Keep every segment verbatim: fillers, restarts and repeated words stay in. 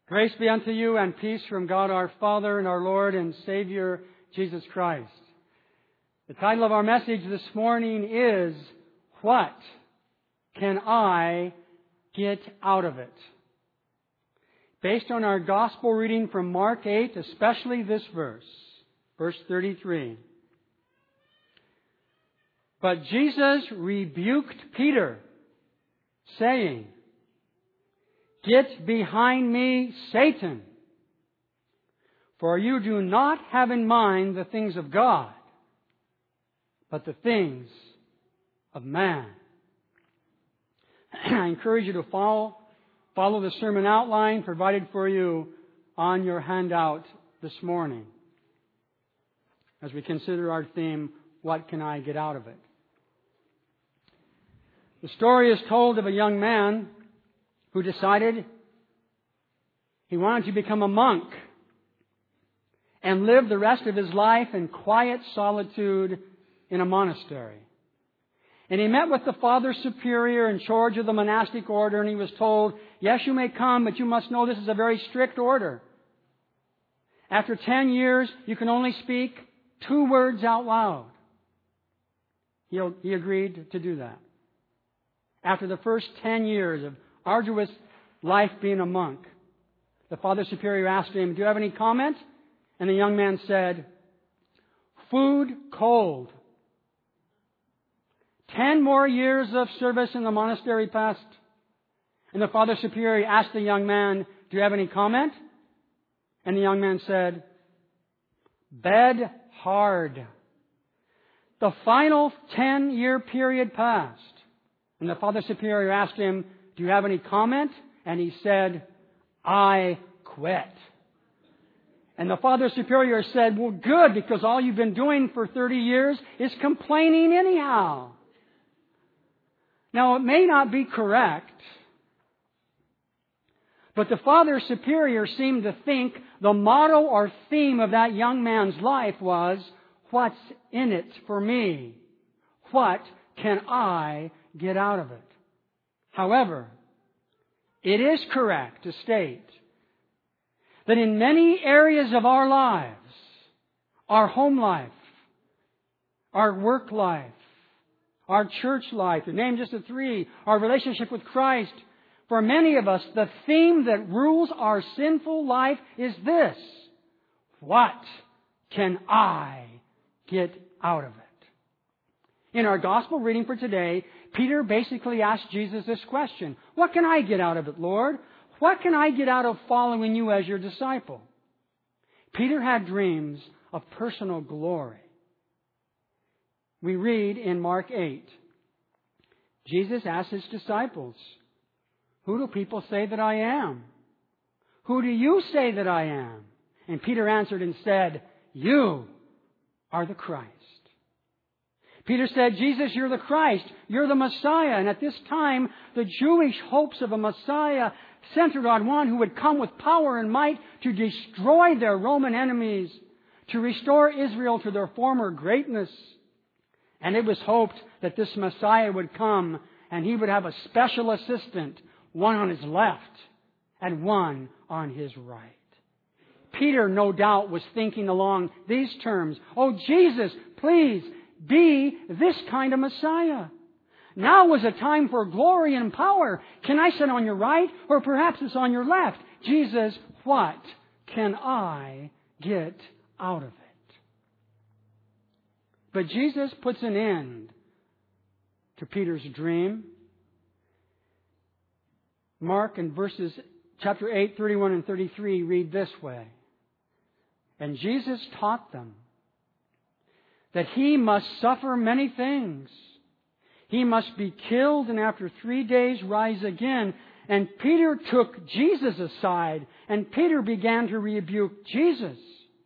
Grace be unto you and peace from God our Father and our Lord and Savior Jesus Christ. The title of our message this morning is, What Can I Get Out of It? Based on our gospel reading from Mark eight, especially this verse, verse thirty-three. But Jesus rebuked Peter, saying, Get behind me, Satan, for you do not have in mind the things of God, but the things of man. I encourage you to follow, follow the sermon outline provided for you on your handout this morning as we consider our theme, What Can I Get Out of It? The story is told of a young man who decided he wanted to become a monk and live the rest of his life in quiet solitude in a monastery. And he met with the Father Superior in charge of the monastic order, and he was told, yes, you may come, but you must know this is a very strict order. After ten years, you can only speak two words out loud. He, he agreed to do that. After the first ten years of arduous life being a monk, the Father Superior asked him, do you have any comment? And the young man said, food cold. Ten more years of service in the monastery passed. And the Father Superior asked the young man, do you have any comment? And the young man said, bed hard. The final ten-year period passed. And the Father Superior asked him, do you have any comment? And he said, I quit. And the Father Superior said, well, good, because all you've been doing for thirty years is complaining anyhow. Now, it may not be correct, but the Father Superior seemed to think the motto or theme of that young man's life was, what's in it for me? What can I get out of it? However, it is correct to state that in many areas of our lives, our home life, our work life, our church life, to name just the three, our relationship with Christ, for many of us, the theme that rules our sinful life is this: what can I get out of it? In our gospel reading for today, Peter basically asked Jesus this question. What can I get out of it, Lord? What can I get out of following you as your disciple? Peter had dreams of personal glory. We read in Mark eight, Jesus asked his disciples, who do people say that I am? Who do you say that I am? And Peter answered and said, you are the Christ. Peter said, Jesus, you're the Christ. You're the Messiah. And at this time, the Jewish hopes of a Messiah centered on one who would come with power and might to destroy their Roman enemies, to restore Israel to their former greatness. And it was hoped that this Messiah would come and he would have a special assistant, one on his left and one on his right. Peter, no doubt, was thinking along these terms. Oh, Jesus, please, be this kind of Messiah. Now is a time for glory and power. Can I sit on your right? Or perhaps it's on your left. Jesus, what can I get out of it? But Jesus puts an end to Peter's dream. Mark in verses chapter eight, thirty-one and thirty-three read this way. And Jesus taught them that he must suffer many things. He must be killed and after three days rise again. And Peter took Jesus aside, and Peter began to rebuke Jesus.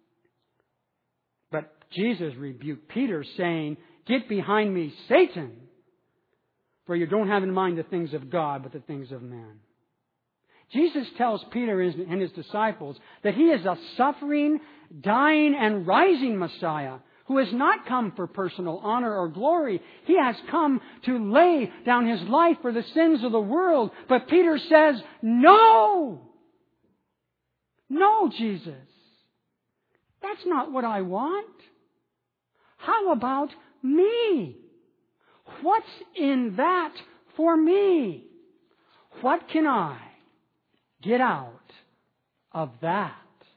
But Jesus rebuked Peter, saying, get behind me, Satan, for you don't have in mind the things of God, but the things of man. Jesus tells Peter and his disciples that he is a suffering, dying, and rising Messiah who has not come for personal honor or glory. He has come to lay down his life for the sins of the world. But Peter says, no! No, Jesus. That's not what I want. How about me? What's in that for me? What can I get out of that?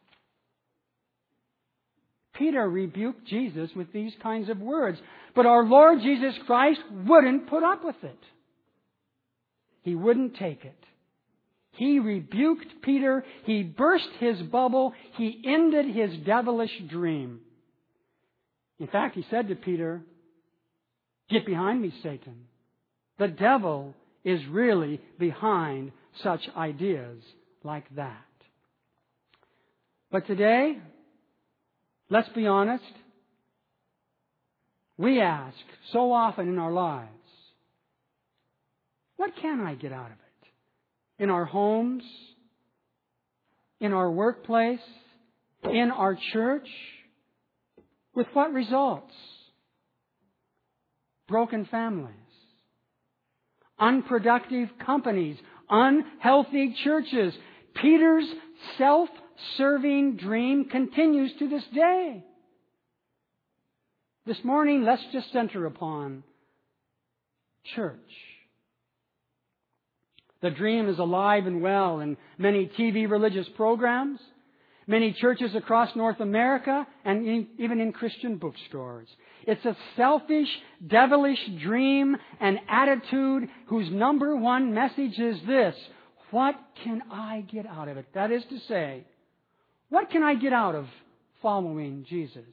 Peter rebuked Jesus with these kinds of words, but our Lord Jesus Christ wouldn't put up with it. He wouldn't take it. He rebuked Peter. He burst his bubble. He ended his devilish dream. In fact, he said to Peter, "Get behind me, Satan." The devil is really behind such ideas like that. But today, let's be honest, we ask so often in our lives, what can I get out of it? In our homes, in our workplace, in our church, with what results? Broken families, unproductive companies, unhealthy churches. Peter's self-serving dream continues to this day. This morning, let's just center upon church. The dream is alive and well in many T V religious programs, many churches across North America, and in, even in Christian bookstores. It's a selfish, devilish dream and attitude whose number one message is this: what can I get out of it? That is to say, what can I get out of following Jesus?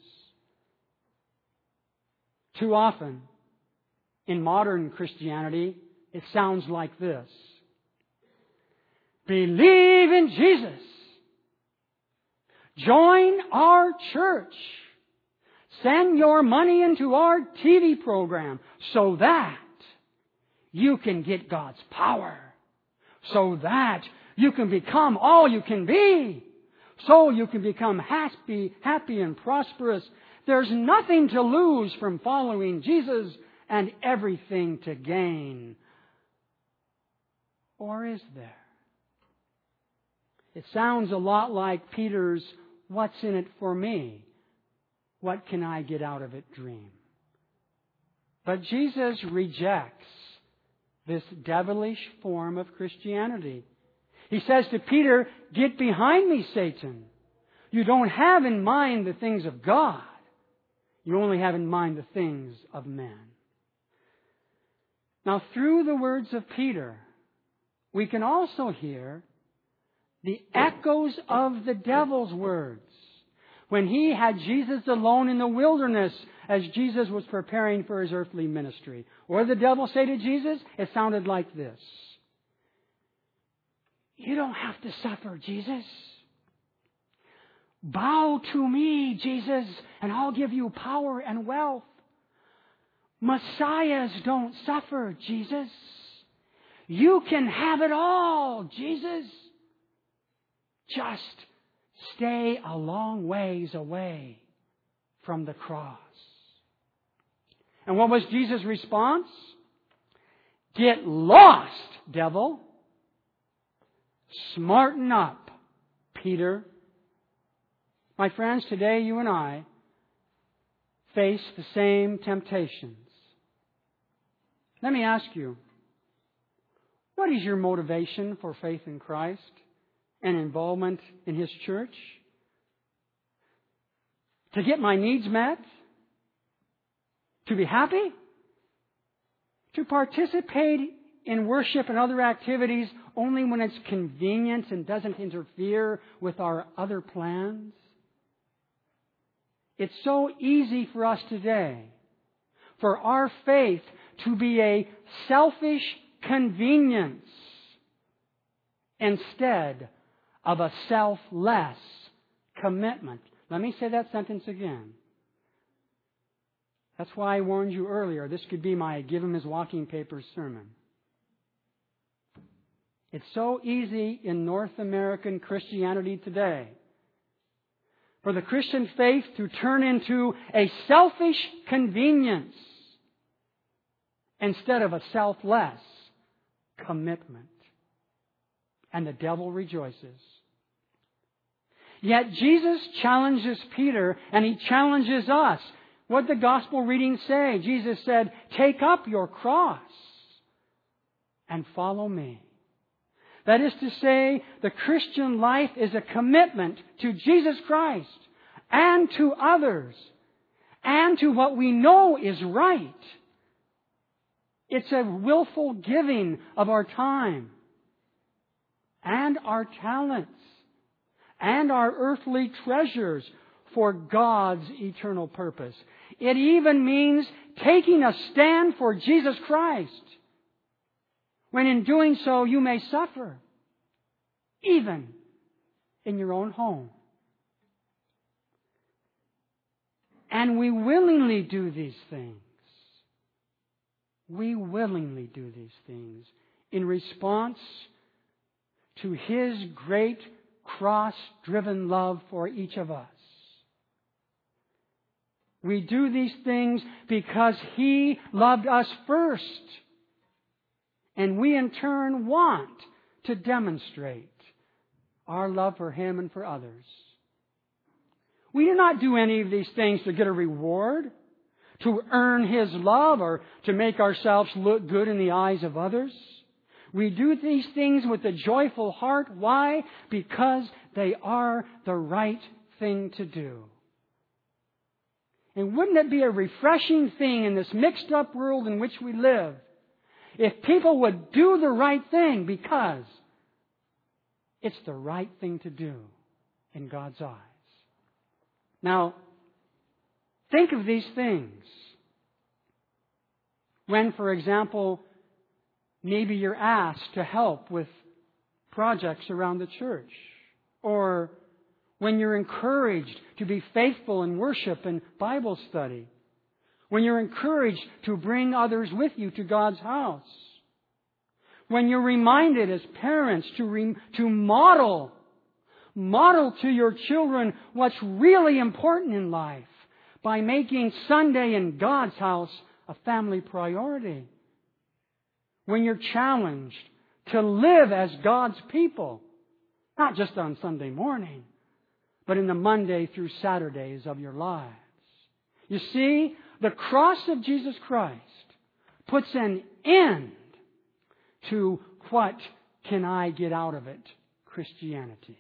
Too often, in modern Christianity, it sounds like this: believe in Jesus. Join our church. Send your money into our T V program so that you can get God's power. So that you can become all you can be. So you can become happy, happy and prosperous. There's nothing to lose from following Jesus and everything to gain. Or is there? It sounds a lot like Peter's "what's in it for me? What can I get out of it?" dream. But Jesus rejects this devilish form of Christianity. He says to Peter, "Get behind me, Satan. You don't have in mind the things of God. You only have in mind the things of men." Now, through the words of Peter, we can also hear the echoes of the devil's words. When he had Jesus alone in the wilderness as Jesus was preparing for his earthly ministry. What did the devil say to Jesus? It sounded like this: "You don't have to suffer, Jesus. Bow to me, Jesus, and I'll give you power and wealth. Messiahs don't suffer, Jesus. You can have it all, Jesus. Just stay a long ways away from the cross." And what was Jesus' response? "Get lost, devil. Smarten up, Peter." My friends, today you and I face the same temptations. Let me ask you, what is your motivation for faith in Christ and involvement in His church? To get my needs met? To be happy? To participate in worship and other activities only when it's convenient and doesn't interfere with our other plans? It's so easy for us today for our faith to be a selfish convenience instead of a selfless commitment. Let me say that sentence again. That's why I warned you earlier. This could be my give him his walking papers sermon. It's so easy in North American Christianity today for the Christian faith to turn into a selfish convenience instead of a selfless commitment. And the devil rejoices. Yet Jesus challenges Peter and He challenges us. What did the gospel readings say? Jesus said, take up your cross and follow me. That is to say, the Christian life is a commitment to Jesus Christ and to others and to what we know is right. It's a willful giving of our time and our talents and our earthly treasures for God's eternal purpose. It even means taking a stand for Jesus Christ, when in doing so you may suffer, even in your own home. And we willingly do these things. We willingly do these things in response to His great cross-driven love for each of us. We do these things because He loved us first. And we in turn want to demonstrate our love for Him and for others. We do not do any of these things to get a reward, to earn His love, or to make ourselves look good in the eyes of others. We do these things with a joyful heart. Why? Because they are the right thing to do. And wouldn't it be a refreshing thing in this mixed up world in which we live if people would do the right thing because it's the right thing to do in God's eyes? Now, think of these things. When, for example, maybe you're asked to help with projects around the church, or when you're encouraged to be faithful in worship and Bible study, when you're encouraged to bring others with you to God's house, when you're reminded as parents to re- to model, model to your children what's really important in life by making Sunday in God's house a family priority. When you're challenged to live as God's people, not just on Sunday morning, but in the Monday through Saturdays of your lives. You see, the cross of Jesus Christ puts an end to what can I get out of it, Christianity.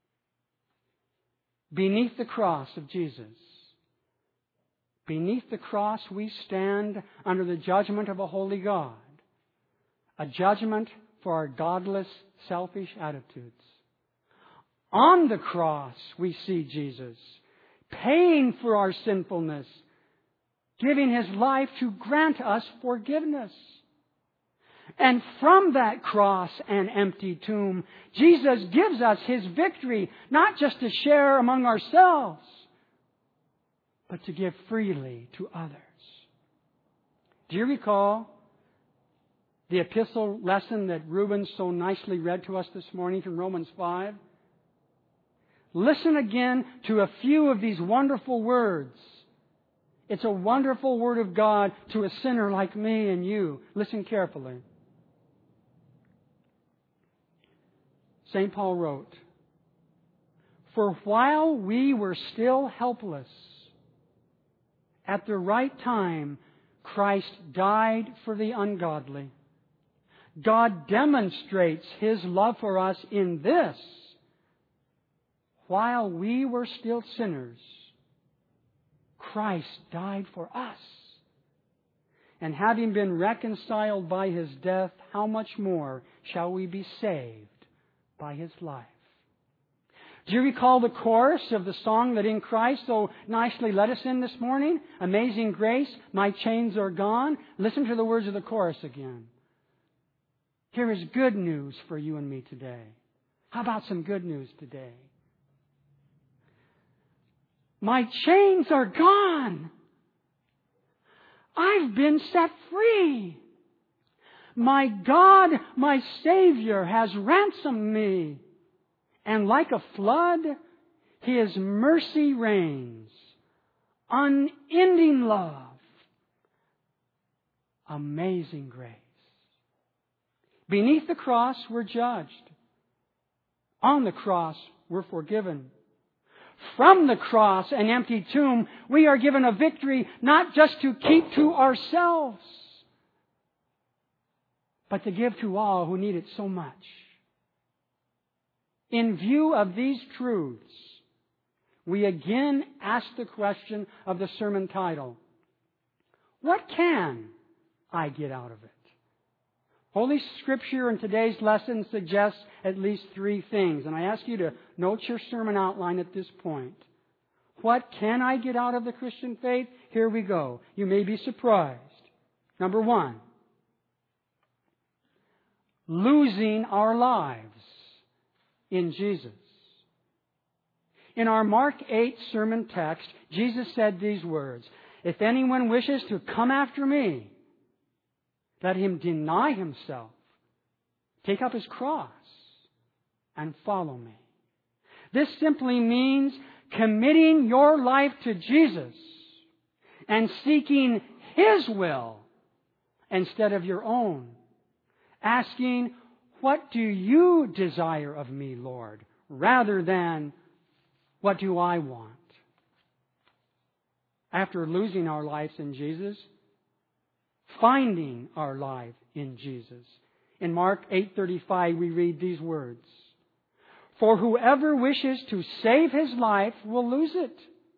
Beneath the cross of Jesus, beneath the cross we stand under the judgment of a holy God, a judgment for our godless, selfish attitudes. On the cross we see Jesus paying for our sinfulness, giving His life to grant us forgiveness. And from that cross and empty tomb, Jesus gives us His victory, not just to share among ourselves, but to give freely to others. Do you recall the epistle lesson that Reuben so nicely read to us this morning from Romans five? Listen again to a few of these wonderful words. It's a wonderful word of God to a sinner like me and you. Listen carefully. Saint Paul wrote, "For while we were still helpless, at the right time Christ died for the ungodly. God demonstrates His love for us in this: while we were still sinners, Christ died for us. And having been reconciled by His death, how much more shall we be saved by His life?" Do you recall the chorus of the song that In Christ so nicely led us in this morning? Amazing grace, my chains are gone. Listen to the words of the chorus again. Here is good news for you and me today. How about some good news today? My chains are gone. I've been set free. My God, my Savior, has ransomed me. And like a flood, His mercy reigns. Unending love. Amazing grace. Beneath the cross, we're judged. On the cross, we're forgiven. from the cross and empty tomb, we are given a victory not just to keep to ourselves, but to give to all who need it so much. In view of these truths, we again ask the question of the sermon title, what can I get out of it? Holy Scripture in today's lesson suggests at least three things, and I ask you to note your sermon outline at this point. What can I get out of the Christian faith? Here we go. You may be surprised. Number one, losing our lives in Jesus. In our Mark eight sermon text, Jesus said these words, "If anyone wishes to come after me, let him deny himself, take up his cross, and follow me." This simply means committing your life to Jesus and seeking His will instead of your own. Asking, what do you desire of me, Lord? Rather than, what do I want? After losing our lives in Jesus, finding our life in Jesus. In Mark eight thirty-five, we read these words, "For whoever wishes to save his life will lose it.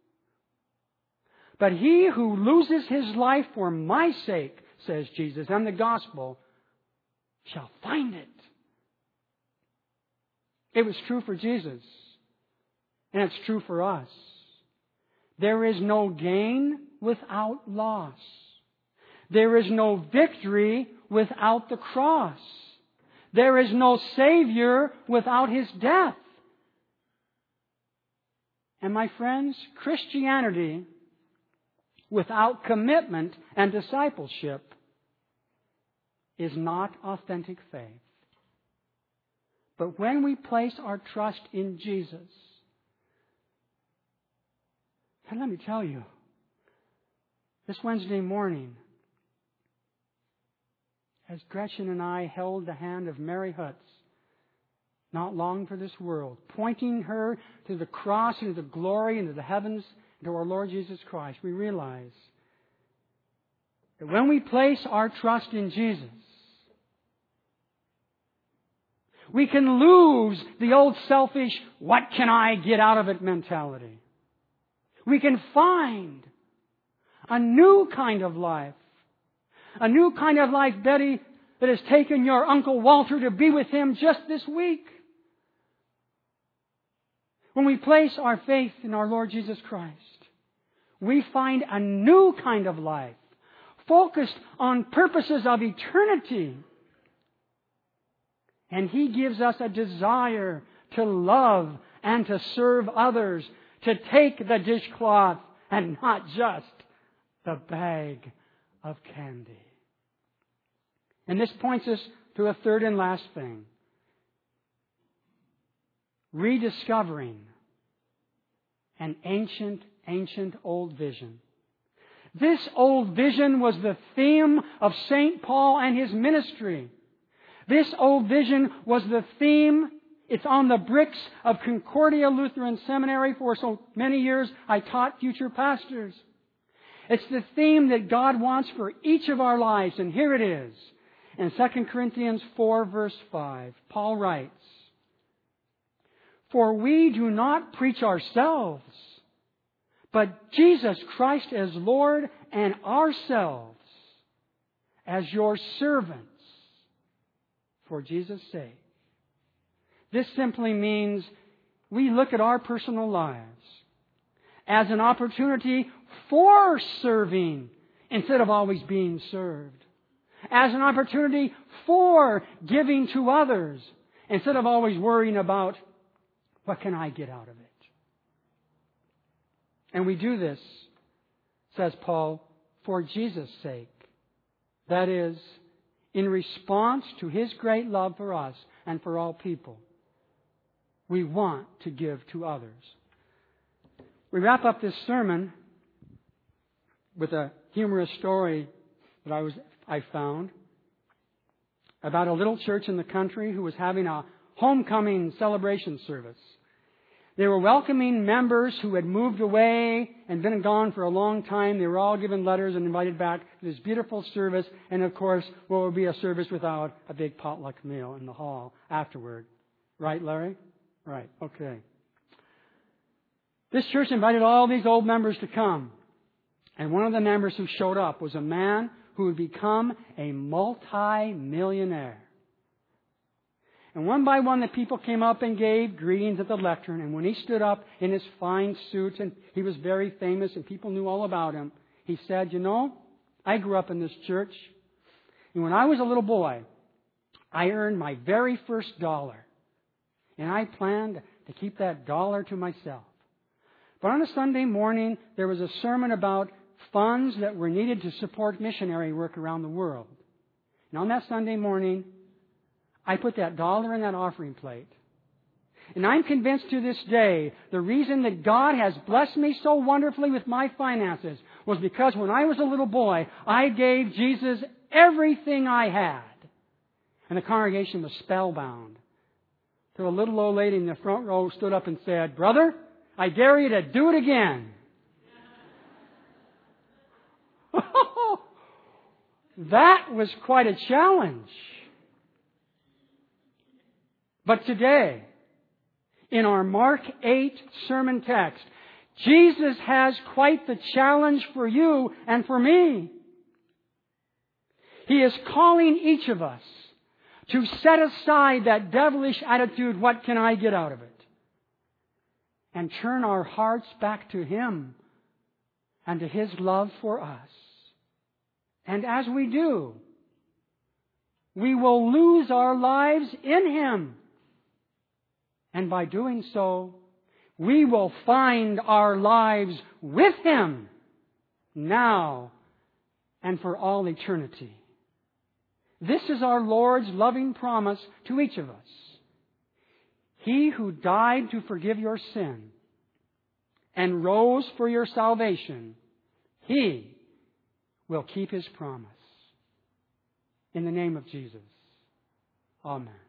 But he who loses his life for my sake," says Jesus, "and the gospel, shall find it." It was true for Jesus, and it's true for us. There is no gain without loss. There is no victory without the cross. There is no Savior without His death. And my friends, Christianity without commitment and discipleship is not authentic faith. But when we place our trust in Jesus, and let me tell you, this Wednesday morning, as Gretchen and I held the hand of Mary Hutz, not long for this world, pointing her to the cross and to the glory and to the heavens and to our Lord Jesus Christ, we realize that when we place our trust in Jesus, we can lose the old selfish, what can I get out of it mentality. We can find a new kind of life. A new kind of life, Betty, that has taken your Uncle Walter to be with him just this week. When we place our faith in our Lord Jesus Christ, we find a new kind of life, focused on purposes of eternity. And He gives us a desire to love and to serve others, to take the dishcloth and not just the bag of candy. And this points us to a third and last thing. Rediscovering an ancient, ancient old vision. This old vision was the theme of Saint Paul and his ministry. This old vision was the theme. It's on the bricks of Concordia Lutheran Seminary. For so many years, I taught future pastors. It's the theme that God wants for each of our lives. And here it is. In Second Corinthians four, verse five, Paul writes, "For we do not preach ourselves, but Jesus Christ as Lord, and ourselves as your servants for Jesus' sake." This simply means we look at our personal lives as an opportunity for serving instead of always being served. As an opportunity for giving to others instead of always worrying about, what can I get out of it? And we do this, says Paul, for Jesus' sake. That is, in response to His great love for us and for all people. We want to give to others. We wrap up this sermon with a humorous story that I was I found about a little church in the country who was having a homecoming celebration service. They were welcoming members who had moved away and been gone for a long time. They were all given letters and invited back to this beautiful service. And of course, what would be a service without a big potluck meal in the hall afterward? Right, Larry? Right, okay. This church invited all these old members to come. And one of the members who showed up was a man who would become a multi-millionaire. And one by one, the people came up and gave greetings at the lectern. And when he stood up in his fine suit, and he was very famous, and people knew all about him, he said, "You know, I grew up in this church. And when I was a little boy, I earned my very first dollar. And I planned to keep that dollar to myself. But on a Sunday morning, there was a sermon about funds that were needed to support missionary work around the world. And on that Sunday morning, I put that dollar in that offering plate. And I'm convinced to this day, the reason that God has blessed me so wonderfully with my finances was because when I was a little boy, I gave Jesus everything I had." And the congregation was spellbound. So a little old lady in the front row stood up and said, "Brother, I dare you to do it again." That was quite a challenge. But today, in our Mark eight sermon text, Jesus has quite the challenge for you and for me. He is calling each of us to set aside that devilish attitude, "What can I get out of it?" and turn our hearts back to Him and to His love for us. And as we do, we will lose our lives in Him. And by doing so, we will find our lives with Him now and for all eternity. This is our Lord's loving promise to each of us. He who died to forgive your sin and rose for your salvation, He will keep His promise. In the name of Jesus. Amen.